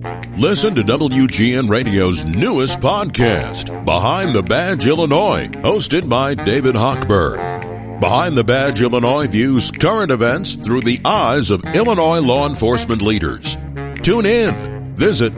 Listen to WGN Radio's newest podcast, Behind the Badge Illinois, hosted by David Hochberg. Behind the Badge Illinois views current events through the eyes of Illinois law enforcement leaders. Tune in. Visit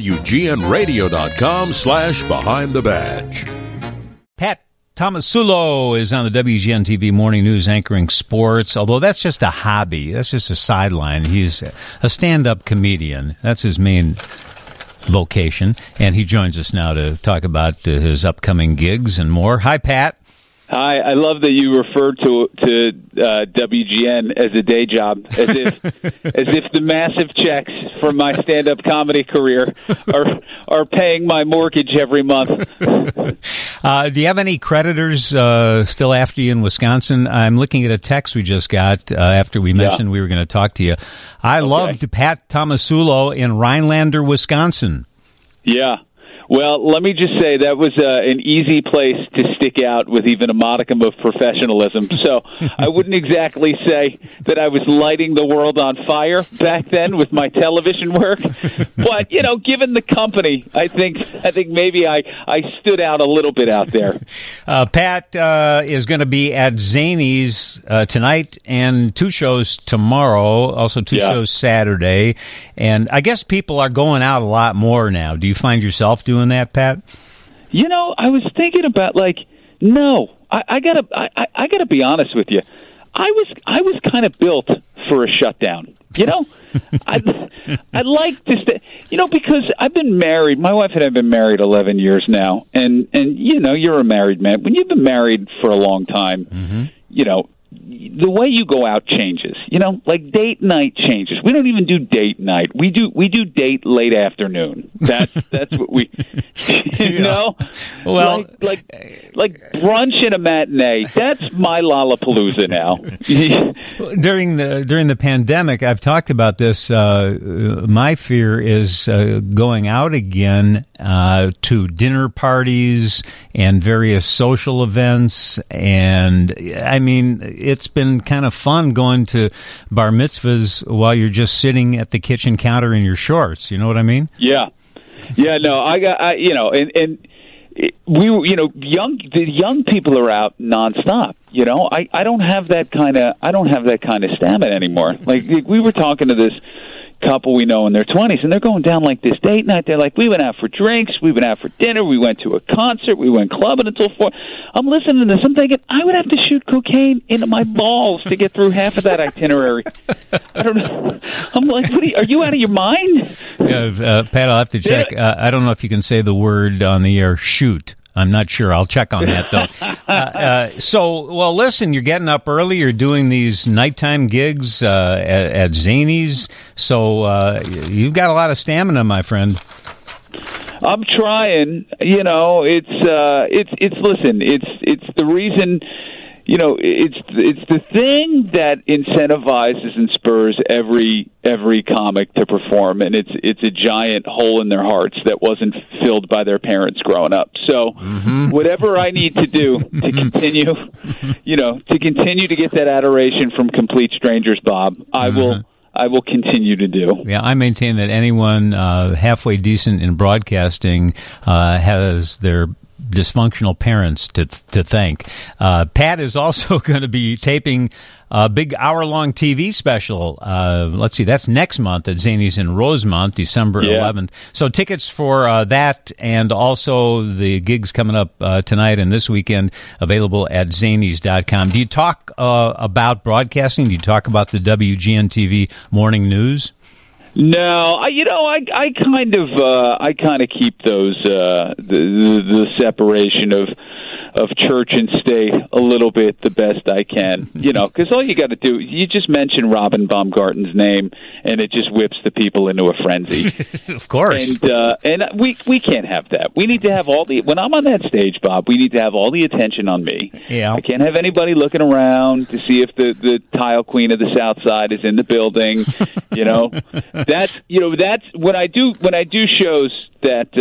WGNRadio.com/Behind the Badge. Pat Tomasulo is on the WGN TV Morning News anchoring sports, although that's just a hobby. That's just a sideline. He's a stand-up comedian. That's his main vocation, and he joins us now to talk about his upcoming gigs and more. Hi, Pat. Hi, I love that you refer to WGN as a day job, as if the massive checks for my stand-up comedy career are paying my mortgage every month. Do you have any creditors still after you in Wisconsin? I'm looking at a text we just got after we mentioned we were going to talk to you. I loved Pat Tomasulo in Rhinelander, Wisconsin. Yeah. Well, let me just say that was an easy place to stick out with even a modicum of professionalism. So I wouldn't exactly say that I was lighting the world on fire back then with my television work. But, you know, given the company, I think maybe I stood out a little bit out there. Pat is going to be at Zanies tonight and 2 shows tomorrow, also 2 shows Saturday. And I guess people are going out a lot more now. Do you find yourself doing that, Pat? You know, I was thinking about no. I gotta be honest with you. I was kind of built for a shutdown. You know, I like to stay. You know, because I've been married. My wife and I have been married 11 years now, and you know, you're a married man. When you've been married for a long time, you know, the way you go out changes. You know, like date night changes. We don't even do date night. We do date late afternoon. That's what we you know. Well, like brunch and a matinee. That's my Lollapalooza now. During the pandemic, I've talked about this. My fear is going out again to dinner parties and various social events, and I mean, it's been kind of fun going to bar mitzvahs while you're just sitting at the kitchen counter in your shorts. You know what I mean? Yeah. No, I you know, and we, you know, the young people are out nonstop. You know, I don't have that kind of stamina anymore. Like we were talking to this couple we know in their 20s, and they're going down like this date night. They're like, we went out for drinks, we went out for dinner, we went to a concert, we went clubbing until 4. I'm listening to this. I'm thinking, I would have to shoot cocaine into my balls to get through half of that itinerary. I don't know. I'm like, are you out of your mind? Yeah, Pat, I'll have to check. I don't know if you can say the word on the air, shoot. I'm not sure. I'll check on that, though. Well, listen, you're getting up early. You're doing these nighttime gigs at Zanies. So you've got a lot of stamina, my friend. I'm trying. You know, it's the reason. You know, it's the thing that incentivizes and spurs every comic to perform, and it's a giant hole in their hearts that wasn't filled by their parents growing up. So, whatever I need to do to continue, you know, to get that adoration from complete strangers, Bob, I will continue to do. Yeah, I maintain that anyone halfway decent in broadcasting has their dysfunctional parents to thank. Pat is also going to be taping a big hour-long TV special. Let's see, that's next month at Zanies in Rosemont, December 11th. So tickets for that and also the gigs coming up tonight and this weekend available at Zanies.com. Do you talk about broadcasting? Do you talk about the WGN TV morning news? No, I kind of keep those the separation of church and state a little bit the best I can, you know, because all you got to do, you just mention Robin Baumgarten's name and it just whips the people into a frenzy. Of course. And we can't have that. We need to have when I'm on that stage, Bob, we need to have all the attention on me. Yeah. I can't have anybody looking around to see if the tile queen of the South Side is in the building. You know, that's when I do shows that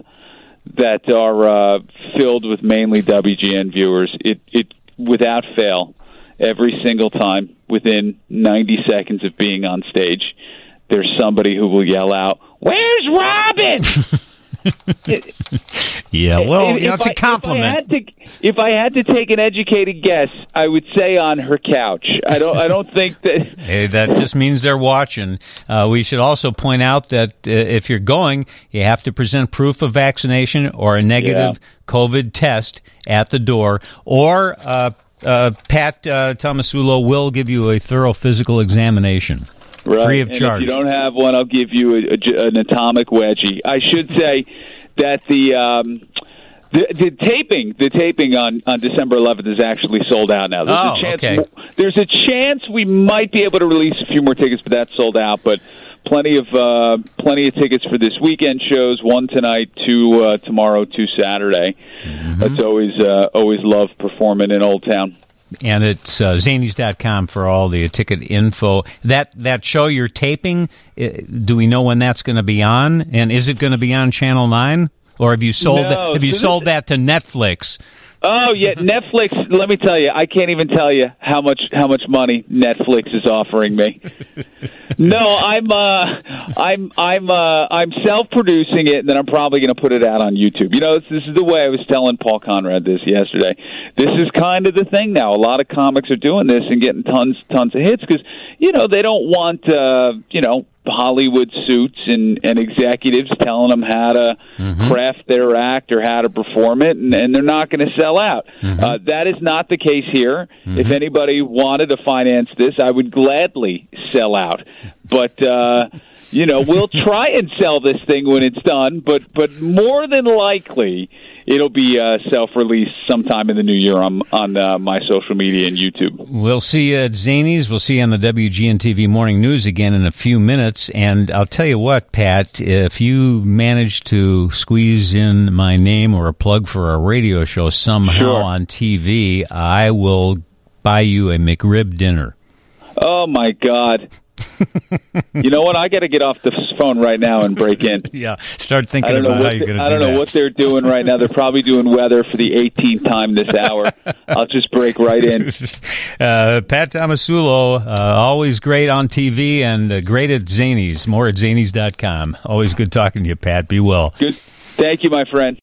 are filled with mainly WGN viewers, it without fail, every single time, within 90 seconds of being on stage, there's somebody who will yell out, "Where's Rob?" Yeah, well, it's a compliment. If I had to take an educated guess, I would say on her couch. I don't think that. Hey, that just means they're watching. We should also point out that if you're going, you have to present proof of vaccination or a negative COVID test at the door, or Pat Tomasulo will give you a thorough physical examination. Right. Free of charge. If you don't have one, I'll give you an atomic wedgie. I should say that the taping on December 11th is actually sold out now. There's a chance we might be able to release a few more tickets, but that's sold out. But plenty of tickets for this weekend shows. 1 tonight, 2 tomorrow, 2 Saturday. Mm-hmm. That's always love performing in Old Town. And it's zanies.com for all the ticket info. That show you're taping, do we know when that's going to be on? And is it going to be on Channel 9? Or have you sold that to Netflix? Oh yeah, Netflix. Let me tell you, I can't even tell you how much money Netflix is offering me. No, I'm self-producing it, and then I'm probably going to put it out on YouTube. You know, this is the way I was telling Paul Conrad this yesterday. This is kind of the thing now. A lot of comics are doing this and getting tons of hits because they don't want Hollywood suits and executives telling them how to craft their act or how to perform it, and they're not going to sell out. That is not the case here. If anybody wanted to finance this, I would gladly sell out. But we'll try and sell this thing when it's done. But more than likely, it'll be self-released sometime in the new year on my social media and YouTube. We'll see you at Zanies. We'll see you on the WGN-TV Morning News again in a few minutes. And I'll tell you what, Pat, if you manage to squeeze in my name or a plug for a radio show somehow on TV, I will buy you a McRib dinner. Oh, my God. You know what? I got to get off the phone right now and break in. Yeah, start thinking about how you're going to do that. I don't know what they're doing right now. They're probably doing weather for the 18th time this hour. I'll just break right in. Pat Tomasulo, always great on TV and great at Zanies. More at zanies.com. Always good talking to you, Pat. Be well. Good. Thank you, my friend.